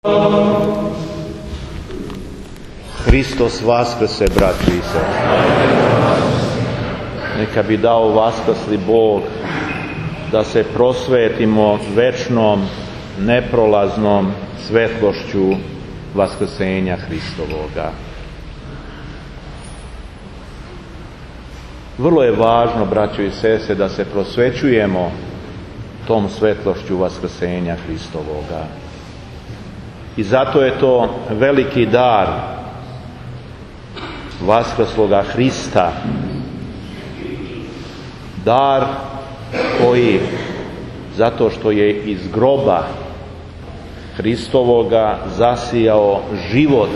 Hristos vaskrse, braći i sestre. Neka bi dao vaskrsli Bog da se prosvetimo večnom, neprolaznom svetlošću vaskrsenja Hristovoga. Vrlo je važno, braćo i sestre, da se prosvećujemo tom svetlošću vaskrsenja Hristovoga. I zato je to veliki dar vaskrsloga Hrista. Dar koji, zato što je iz groba Hristovoga zasijao život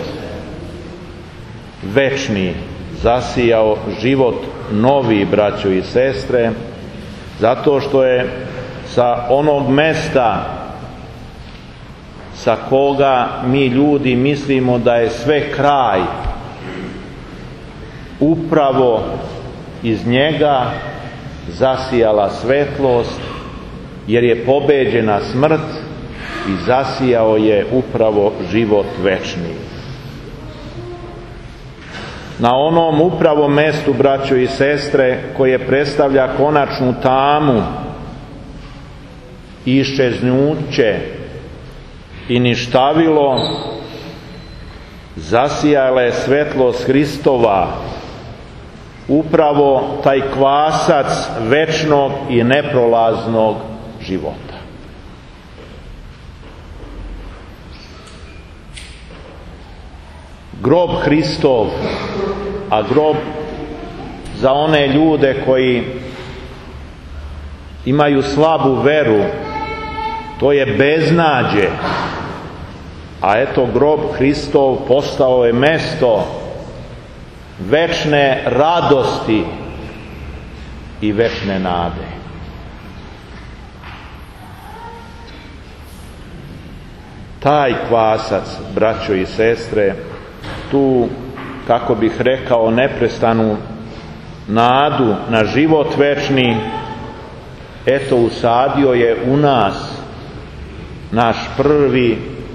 večni, zasijao život novi, braćo i sestre, zato što je sa onog mesta sa koga mi ljudi mislimo da je sve kraj, upravo iz njega zasijala svetlost, jer je pobeđena smrt i zasijao je upravo život večni. Na onom upravo mestu, braćo i sestre, koje predstavlja konačnu tamu, iščeznuće i ništavilo, zasijala je svetlost Hristova, upravo taj kvasac večnog i neprolaznog života. Grob Hristov, a grob za one ljude koji imaju slabu veru, to je beznađe. A eto, grob Hristov postao je mesto večne radosti i večne nade. Taj kvasac, braćo i sestre, tu, kako bih rekao, neprestanu nadu na život večni, eto, usadio je u nas naš prvi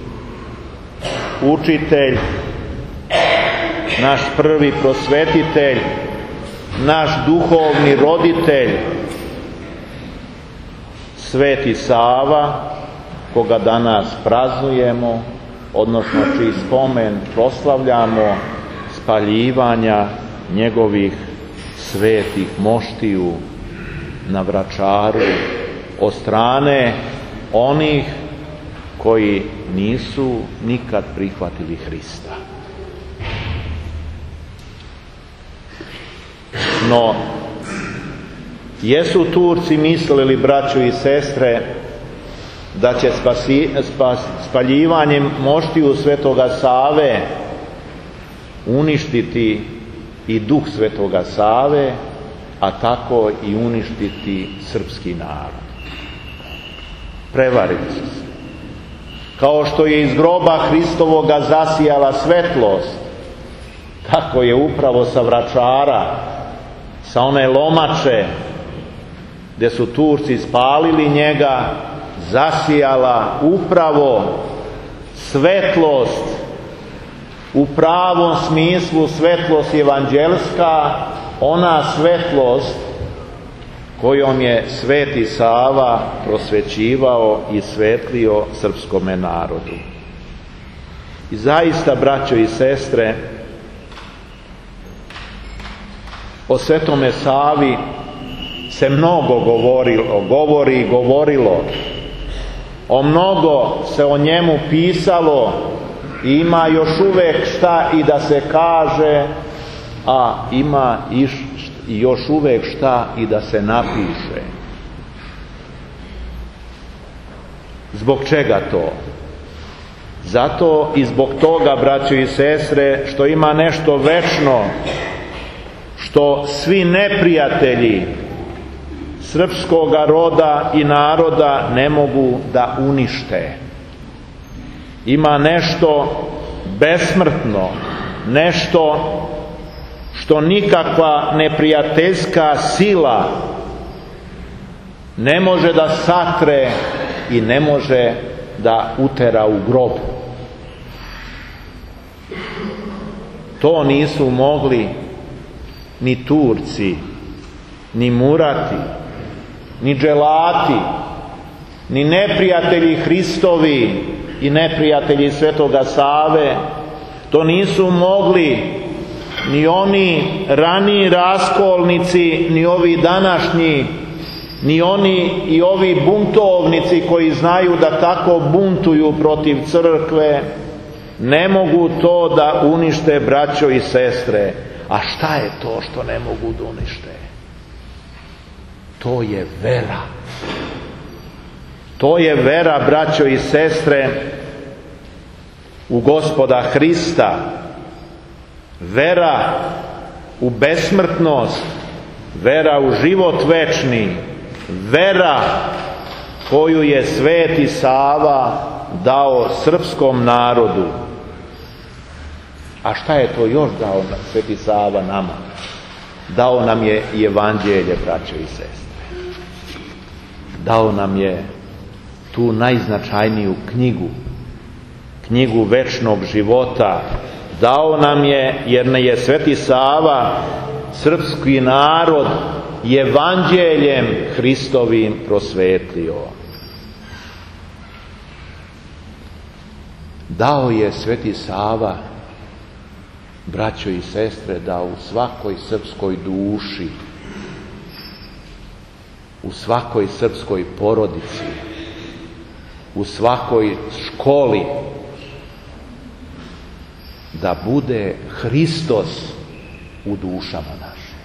učitelj, naš prvi prosvetitelj, naš duhovni roditelj, Sveti Sava, koga danas praznujemo, odnosno čiji spomen proslavljamo spaljivanja njegovih svetih moštiju na Vračaru od strane onih koji nisu nikad prihvatili Hrista. No, jesu Turci mislili, braćo i sestre, da će spaljivanjem moštiju Svetoga Save uništiti i duh Svetoga Save, a tako i uništiti srpski narod. Prevarili su se. Kao što je iz groba Hristovoga zasijala svetlost, tako je upravo sa Vračara, sa one lomače gdje su Turci spalili njega, zasijala upravo svetlost, u pravom smislu svetlost evanđelska, ona svetlost kojom je Sveti Sava prosvećivao i svetlio srpskome narodu. I zaista, braćo i sestre, o Svetome Savi se mnogo govorilo, o mnogo se o njemu pisalo i ima još uvek šta i da se kaže, a ima i još uvek šta i da se napiše. Zbog čega to? Zato i zbog toga, braćo i sestre, što ima nešto večno što svi neprijatelji srpskoga roda i naroda ne mogu da unište. Ima nešto besmrtno, nešto što nikakva neprijateljska sila ne može da satre i ne može da utera u grob. To nisu mogli ni Turci, ni Murati, ni dželati, ni neprijatelji Hristovi i neprijatelji Svetoga Save. To nisu mogli ni oni raniji raskolnici, ni ovi današnji, ni oni i ovi buntovnici koji znaju da tako buntuju protiv crkve. Ne mogu to da unište, braćo i sestre. A šta je to što ne mogu da unište? To je vera. To je vera, braćo i sestre, u Gospoda Hrista. Vera u besmrtnost, vera u život večni, vera koju je Sveti Sava dao srpskom narodu. A šta je to još dao Sveti Sava nama? Dao nam je i evanđelje, braćo i sestre. Dao nam je tu najznačajniju knjigu, knjigu večnog života. Dao nam je, jer ne je Sveti Sava srpski narod evanđeljem Hristovim prosvetlio. Dao je Sveti Sava, braćo i sestre, da u svakoj srpskoj duši, u svakoj srpskoj porodici, u svakoj školi, da bude Hristos u dušama našim.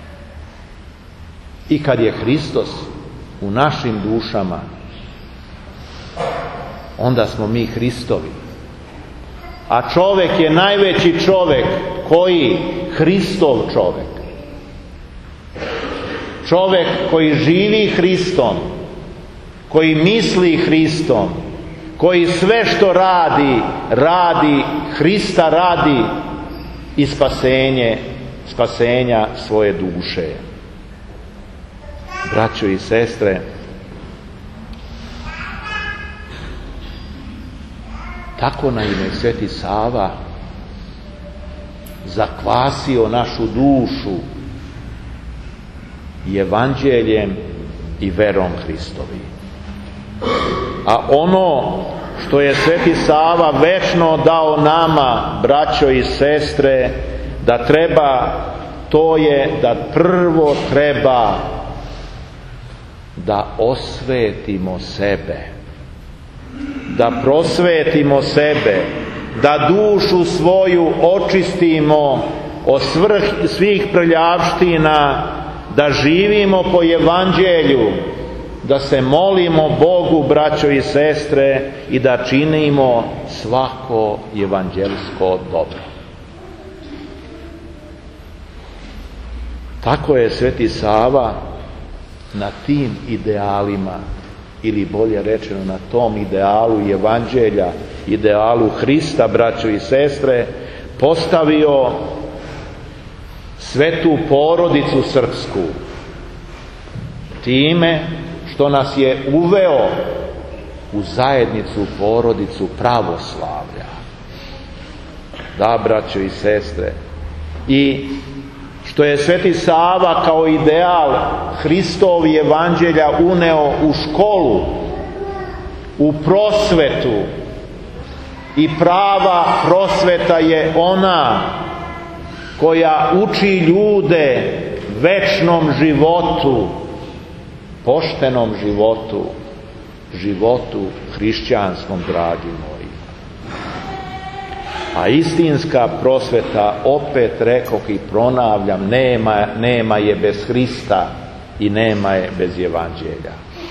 I kad je Hristos u našim dušama, onda smo mi Hristovi. A čovek je najveći čovek koji? Hristov čovek. Čovek koji živi Hristom, koji misli Hristom, koji sve što radi, radi Hrista radi i spasenja svoje duše. Braćo i sestre, tako nam je Sveti Sava zakvasio našu dušu evanđeljem i verom Hristovi. A ono što je Sveti Sava večno dao nama, braćo i sestre, da treba, to je da prvo treba da osvetimo sebe, da prosvetimo sebe, da dušu svoju očistimo od svih prljavština, da živimo po evanđelju, da se molimo Bogu, braćo i sestre, i da činimo svako evanđelsko dobro. Tako je Sveti Sava na tim idealima, ili bolje rečeno na tom idealu evanđelja, idealu Hrista, braćo i sestre, postavio svetu porodicu srpsku, time što nas je uveo u zajednicu, porodicu pravoslavlja. Da, braćo i sestre, i što je Sveti Sava kao ideal Hristovi evanđelja uneo u školu, u prosvetu. I prava prosveta je ona koja uči ljude večnom životu, poštenom životu, životu hrišćanskom, dragi moji. A istinska prosveta, opet rekoh i ponavljam, nema je bez Hrista i nema je bez evanđelja.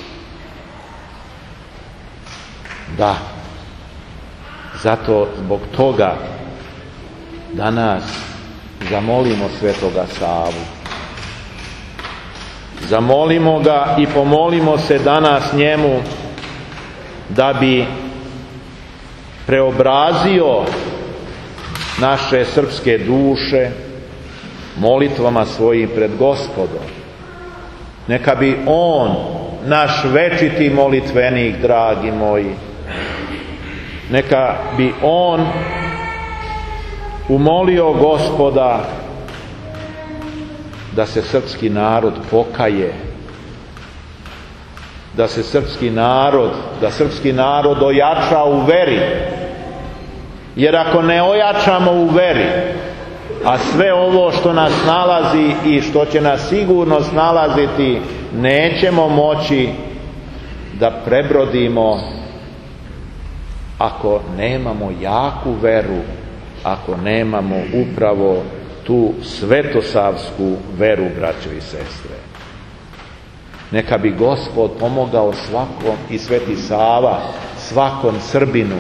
Da, zato zbog toga danas zamolimo Svetoga Savu. Zamolimo ga i pomolimo se danas njemu da bi preobrazio naše srpske duše molitvama svojim pred Gospodom. Neka bi on, naš večiti molitvenik, dragi moji, neka bi on umolio Gospoda da se srpski narod pokaje, da srpski narod ojača u veri. Jer ako ne ojačamo u veri, a sve ovo što nas nalazi i što će nas sigurno snalaziti, nećemo moći da prebrodimo ako nemamo jaku veru, ako nemamo upravo tu svetosavsku veru, braćo i sestre. Neka bi Gospod pomogao svakom, i Sveti Sava, svakom Srbinu,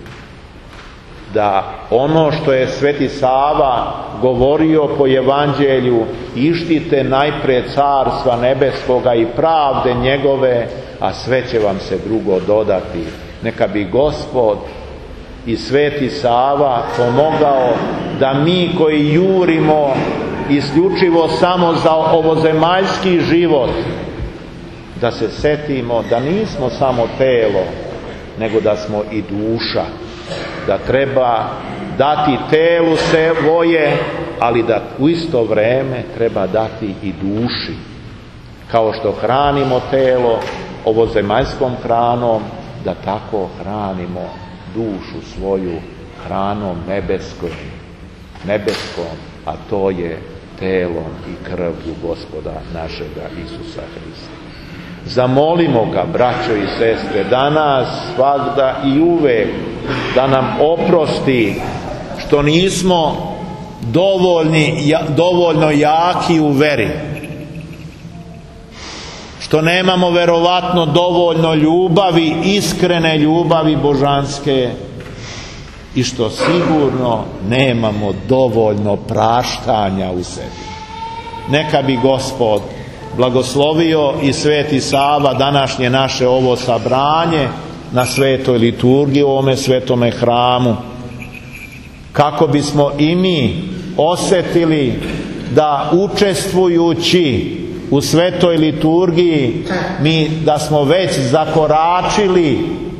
da ono što je Sveti Sava govorio po Evanđelju, ištite najpre carstva nebeskoga i pravde njegove, a sve će vam se drugo dodati. Neka bi Gospod i Sveti Sava pomogao da mi koji jurimo isključivo samo za ovozemaljski život, da se setimo da nismo samo telo, nego da smo i duša, da treba dati telu svoje, ali da u isto vrijeme treba dati i duši. Kao što hranimo telo ovozemaljskom hranom, da tako hranimo dušu svoju hranom nebeskom, a to je telom i krvlju Gospoda našega Isusa Hrista. Zamolimo ga, braćo i sestre, danas, svagda i uvek, da nam oprosti što nismo dovoljno jaki u veri, što nemamo verovatno dovoljno ljubavi, iskrene ljubavi božanske, i što sigurno nemamo dovoljno praštanja u sebi. Neka bi Gospod blagoslovio i Sveti Sava današnje naše ovo sabranje na svetoj liturgiji u ovome svetome hramu, kako bismo i mi osjetili da učestvujući u svetoj liturgiji da smo već zakoračili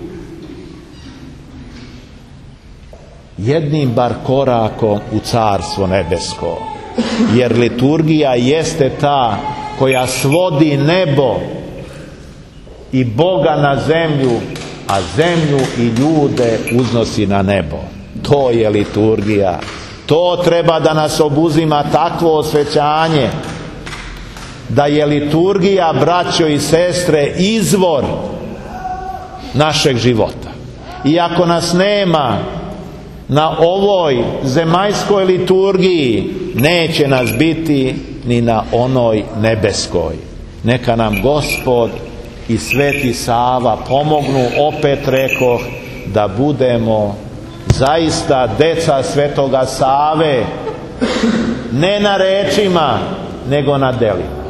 jednim bar korakom u Carstvo nebesko. Jer liturgija jeste ta koja svodi nebo i Boga na zemlju, a zemlju i ljude uznosi na nebo. To je liturgija. To treba da nas obuzima, takvo osvećanje, da je liturgija, braćo i sestre, izvor našeg života. I ako nas nema na ovoj zemaljskoj liturgiji, neće nas biti ni na onoj nebeskoj. Neka nam Gospod i Sveti Sava pomognu, opet rekoh, da budemo zaista deca Svetoga Save, ne na rečima, nego na delima.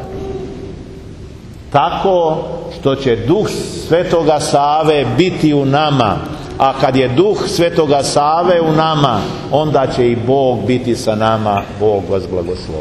Tako što će Duh Svetoga Save biti u nama, a kad je Duh Svetoga Save u nama, onda će i Bog biti sa nama. Bog vas blagoslovi.